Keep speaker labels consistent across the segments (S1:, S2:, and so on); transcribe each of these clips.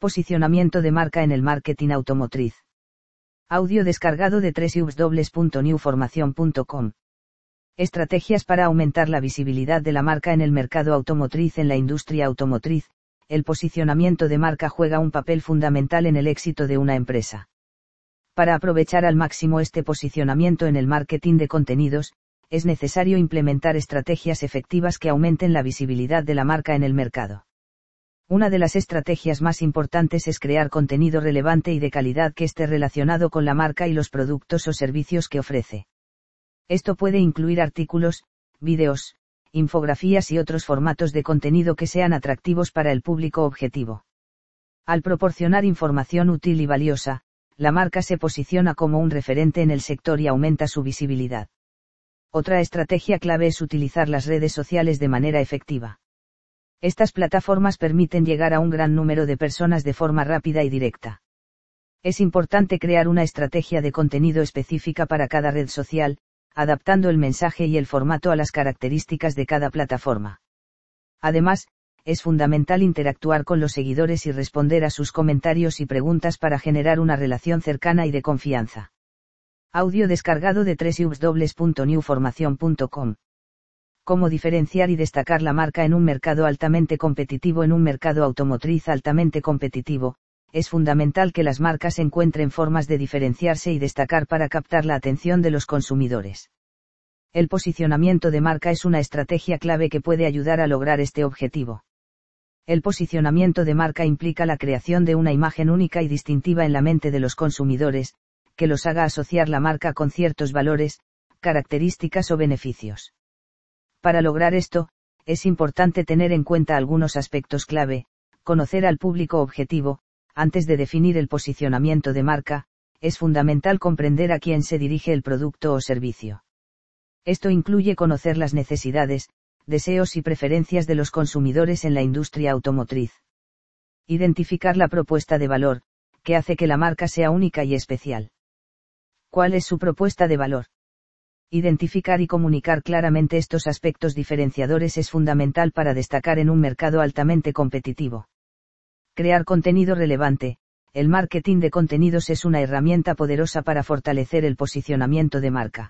S1: Posicionamiento de marca en el marketing automotriz. Audio descargado de www.newformacion.com. Estrategias para aumentar la visibilidad de la marca en el mercado automotriz. En la industria automotriz, el posicionamiento de marca juega un papel fundamental en el éxito de una empresa. Para aprovechar al máximo este posicionamiento en el marketing de contenidos, es necesario implementar estrategias efectivas que aumenten la visibilidad de la marca en el mercado. Una de las estrategias más importantes es crear contenido relevante y de calidad que esté relacionado con la marca y los productos o servicios que ofrece. Esto puede incluir artículos, vídeos, infografías y otros formatos de contenido que sean atractivos para el público objetivo. Al proporcionar información útil y valiosa, la marca se posiciona como un referente en el sector y aumenta su visibilidad. Otra estrategia clave es utilizar las redes sociales de manera efectiva. Estas plataformas permiten llegar a un gran número de personas de forma rápida y directa. Es importante crear una estrategia de contenido específica para cada red social, adaptando el mensaje y el formato a las características de cada plataforma. Además, es fundamental interactuar con los seguidores y responder a sus comentarios y preguntas para generar una relación cercana y de confianza. Audio descargado de www.newformacion.com. Cómo diferenciar y destacar la marca en un mercado altamente competitivo. En un mercado automotriz altamente competitivo, es fundamental que las marcas encuentren formas de diferenciarse y destacar para captar la atención de los consumidores. El posicionamiento de marca es una estrategia clave que puede ayudar a lograr este objetivo. El posicionamiento de marca implica la creación de una imagen única y distintiva en la mente de los consumidores, que los haga asociar la marca con ciertos valores, características o beneficios. Para lograr esto, es importante tener en cuenta algunos aspectos clave: conocer al público objetivo. Antes de definir el posicionamiento de marca, es fundamental comprender a quién se dirige el producto o servicio. Esto incluye conocer las necesidades, deseos y preferencias de los consumidores en la industria automotriz. Identificar la propuesta de valor, que hace que la marca sea única y especial. ¿Cuál es su propuesta de valor? Identificar y comunicar claramente estos aspectos diferenciadores es fundamental para destacar en un mercado altamente competitivo. Crear contenido relevante. El marketing de contenidos es una herramienta poderosa para fortalecer el posicionamiento de marca.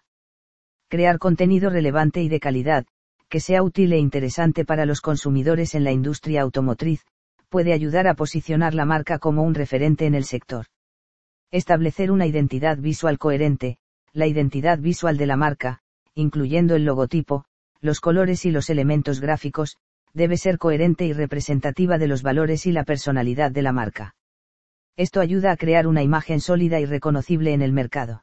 S1: Crear contenido relevante y de calidad, que sea útil e interesante para los consumidores en la industria automotriz, puede ayudar a posicionar la marca como un referente en el sector. Establecer una identidad visual coherente. La identidad visual de la marca, incluyendo el logotipo, los colores y los elementos gráficos, debe ser coherente y representativa de los valores y la personalidad de la marca. Esto ayuda a crear una imagen sólida y reconocible en el mercado.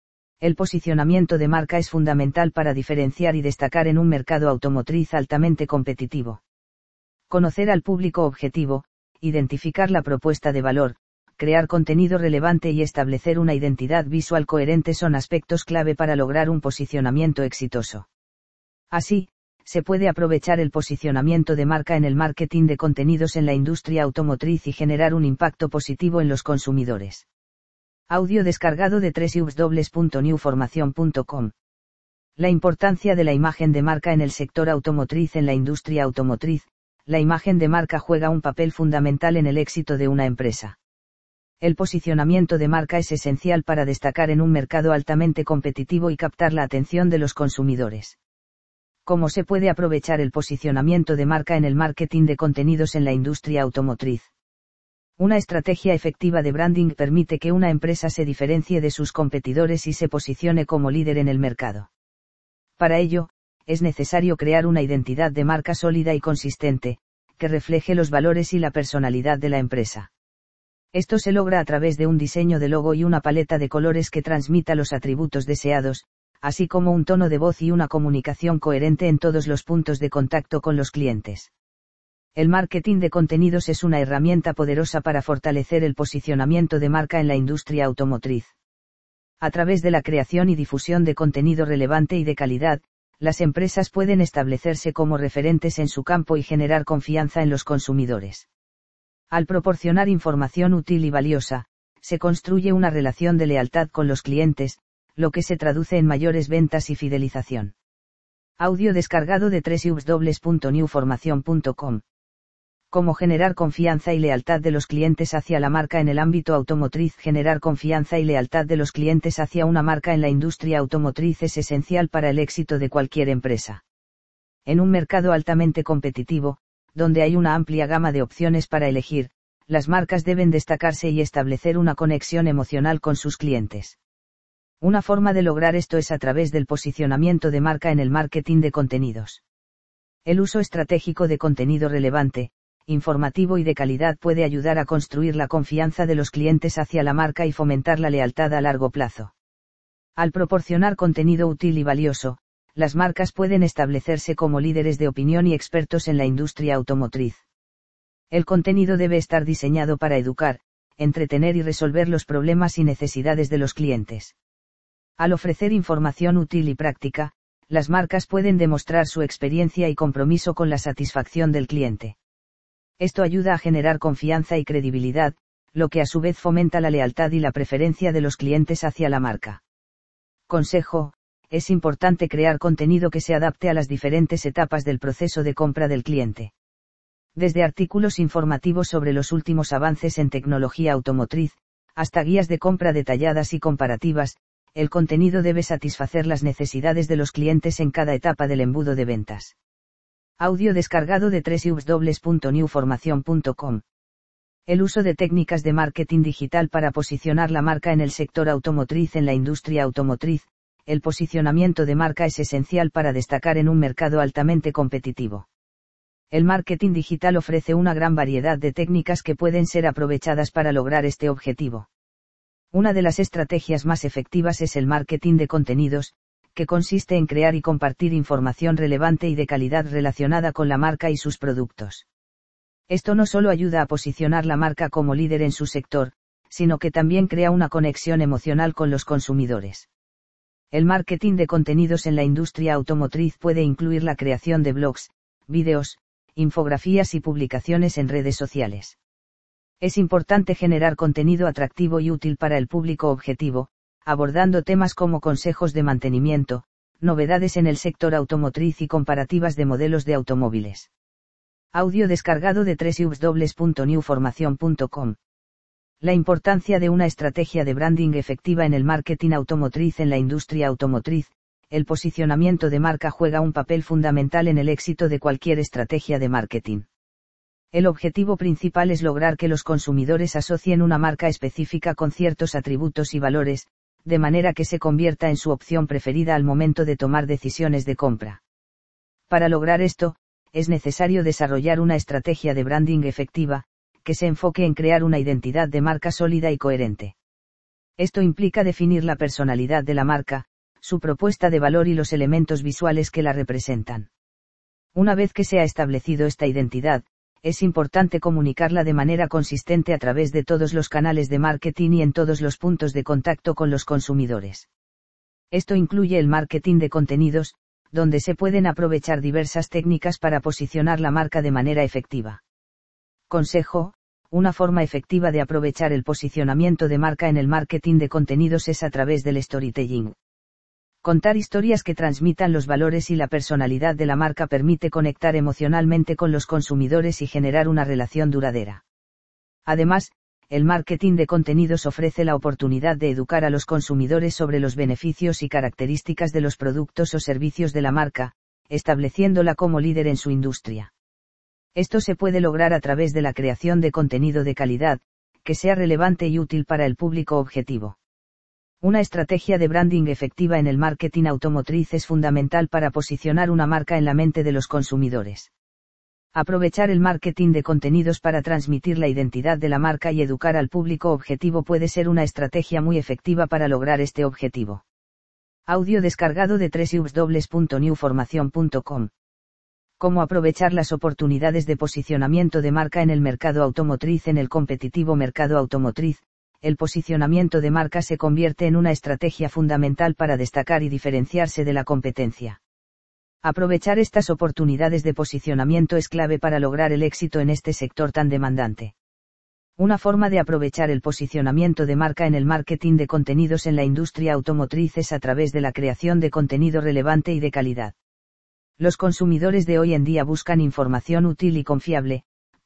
S1: El posicionamiento de marca es fundamental para diferenciar y destacar en un mercado automotriz altamente competitivo. Conocer al público objetivo, identificar la propuesta de valor, crear contenido relevante y establecer una identidad visual coherente son aspectos clave para lograr un posicionamiento exitoso. Así, se puede aprovechar el posicionamiento de marca en el marketing de contenidos en la industria automotriz y generar un impacto positivo en los consumidores. Audio descargado de www.newformacion.com. La importancia de la imagen de marca en el sector automotriz. En la industria automotriz, la imagen de marca juega un papel fundamental en el éxito de una empresa. El posicionamiento de marca es esencial para destacar en un mercado altamente competitivo y captar la atención de los consumidores. ¿Cómo se puede aprovechar el posicionamiento de marca en el marketing de contenidos en la industria automotriz? Una estrategia efectiva de branding permite que una empresa se diferencie de sus competidores y se posicione como líder en el mercado. Para ello, es necesario crear una identidad de marca sólida y consistente, que refleje los valores y la personalidad de la empresa. Esto se logra a través de un diseño de logo y una paleta de colores que transmita los atributos deseados, así como un tono de voz y una comunicación coherente en todos los puntos de contacto con los clientes. El marketing de contenidos es una herramienta poderosa para fortalecer el posicionamiento de marca en la industria automotriz. A través de la creación y difusión de contenido relevante y de calidad, las empresas pueden establecerse como referentes en su campo y generar confianza en los consumidores. Al proporcionar información útil y valiosa, se construye una relación de lealtad con los clientes, lo que se traduce en mayores ventas y fidelización. Audio descargado de www.newformacion.com. Cómo generar confianza y lealtad de los clientes hacia la marca en el ámbito automotriz. Generar confianza y lealtad de los clientes hacia una marca en la industria automotriz es esencial para el éxito de cualquier empresa. En un mercado altamente competitivo, donde hay una amplia gama de opciones para elegir, las marcas deben destacarse y establecer una conexión emocional con sus clientes. Una forma de lograr esto es a través del posicionamiento de marca en el marketing de contenidos. El uso estratégico de contenido relevante, informativo y de calidad puede ayudar a construir la confianza de los clientes hacia la marca y fomentar la lealtad a largo plazo. Al proporcionar contenido útil y valioso, las marcas pueden establecerse como líderes de opinión y expertos en la industria automotriz. El contenido debe estar diseñado para educar, entretener y resolver los problemas y necesidades de los clientes. Al ofrecer información útil y práctica, las marcas pueden demostrar su experiencia y compromiso con la satisfacción del cliente. Esto ayuda a generar confianza y credibilidad, lo que a su vez fomenta la lealtad y la preferencia de los clientes hacia la marca. Consejo: es importante crear contenido que se adapte a las diferentes etapas del proceso de compra del cliente. Desde artículos informativos sobre los últimos avances en tecnología automotriz, hasta guías de compra detalladas y comparativas, el contenido debe satisfacer las necesidades de los clientes en cada etapa del embudo de ventas. Audio descargado de www.newformacion.com. El uso de técnicas de marketing digital para posicionar la marca en el sector automotriz. En la industria automotriz, el posicionamiento de marca es esencial para destacar en un mercado altamente competitivo. El marketing digital ofrece una gran variedad de técnicas que pueden ser aprovechadas para lograr este objetivo. Una de las estrategias más efectivas es el marketing de contenidos, que consiste en crear y compartir información relevante y de calidad relacionada con la marca y sus productos. Esto no solo ayuda a posicionar la marca como líder en su sector, sino que también crea una conexión emocional con los consumidores. El marketing de contenidos en la industria automotriz puede incluir la creación de blogs, vídeos, infografías y publicaciones en redes sociales. Es importante generar contenido atractivo y útil para el público objetivo, abordando temas como consejos de mantenimiento, novedades en el sector automotriz y comparativas de modelos de automóviles. Audio descargado de www.newformacion.com. La importancia de una estrategia de branding efectiva en el marketing automotriz. En la industria automotriz, el posicionamiento de marca juega un papel fundamental en el éxito de cualquier estrategia de marketing. El objetivo principal es lograr que los consumidores asocien una marca específica con ciertos atributos y valores, de manera que se convierta en su opción preferida al momento de tomar decisiones de compra. Para lograr esto, es necesario desarrollar una estrategia de branding efectiva, que se enfoque en crear una identidad de marca sólida y coherente. Esto implica definir la personalidad de la marca, su propuesta de valor y los elementos visuales que la representan. Una vez que se ha establecido esta identidad, es importante comunicarla de manera consistente a través de todos los canales de marketing y en todos los puntos de contacto con los consumidores. Esto incluye el marketing de contenidos, donde se pueden aprovechar diversas técnicas para posicionar la marca de manera efectiva. Consejo: una forma efectiva de aprovechar el posicionamiento de marca en el marketing de contenidos es a través del storytelling. Contar historias que transmitan los valores y la personalidad de la marca permite conectar emocionalmente con los consumidores y generar una relación duradera. Además, el marketing de contenidos ofrece la oportunidad de educar a los consumidores sobre los beneficios y características de los productos o servicios de la marca, estableciéndola como líder en su industria. Esto se puede lograr a través de la creación de contenido de calidad, que sea relevante y útil para el público objetivo. Una estrategia de branding efectiva en el marketing automotriz es fundamental para posicionar una marca en la mente de los consumidores. Aprovechar el marketing de contenidos para transmitir la identidad de la marca y educar al público objetivo puede ser una estrategia muy efectiva para lograr este objetivo. Audio descargado de www.newformacion.com. Cómo aprovechar las oportunidades de posicionamiento de marca en el mercado automotriz. En el competitivo mercado automotriz, el posicionamiento de marca se convierte en una estrategia fundamental para destacar y diferenciarse de la competencia. Aprovechar estas oportunidades de posicionamiento es clave para lograr el éxito en este sector tan demandante. Una forma de aprovechar el posicionamiento de marca en el marketing de contenidos en la industria automotriz es a través de la creación de contenido relevante y de calidad. Los consumidores de hoy en día buscan información útil y confiable,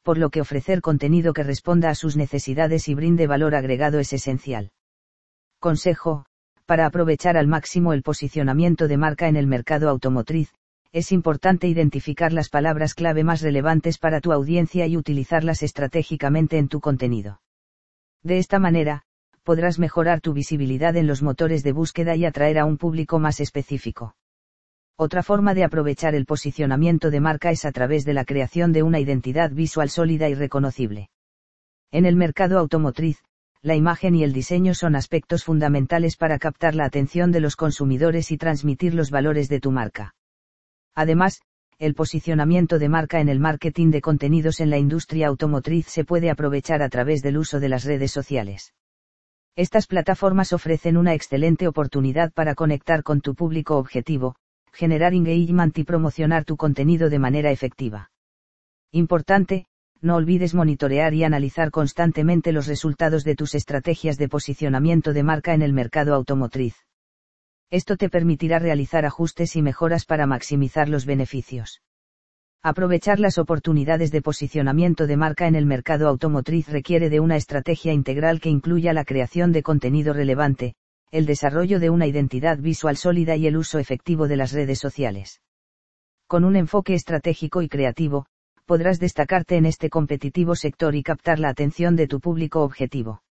S1: por lo que ofrecer contenido que responda a sus necesidades y brinde valor agregado es esencial. Consejo: para aprovechar al máximo el posicionamiento de marca en el mercado automotriz, es importante identificar las palabras clave más relevantes para tu audiencia y utilizarlas estratégicamente en tu contenido. De esta manera, podrás mejorar tu visibilidad en los motores de búsqueda y atraer a un público más específico. Otra forma de aprovechar el posicionamiento de marca es a través de la creación de una identidad visual sólida y reconocible. En el mercado automotriz, la imagen y el diseño son aspectos fundamentales para captar la atención de los consumidores y transmitir los valores de tu marca. Además, el posicionamiento de marca en el marketing de contenidos en la industria automotriz se puede aprovechar a través del uso de las redes sociales. Estas plataformas ofrecen una excelente oportunidad para conectar con tu público objetivo, generar engagement y promocionar tu contenido de manera efectiva. Importante: no olvides monitorear y analizar constantemente los resultados de tus estrategias de posicionamiento de marca en el mercado automotriz. Esto te permitirá realizar ajustes y mejoras para maximizar los beneficios. Aprovechar las oportunidades de posicionamiento de marca en el mercado automotriz requiere de una estrategia integral que incluya la creación de contenido relevante, el desarrollo de una identidad visual sólida y el uso efectivo de las redes sociales. Con un enfoque estratégico y creativo, podrás destacarte en este competitivo sector y captar la atención de tu público objetivo.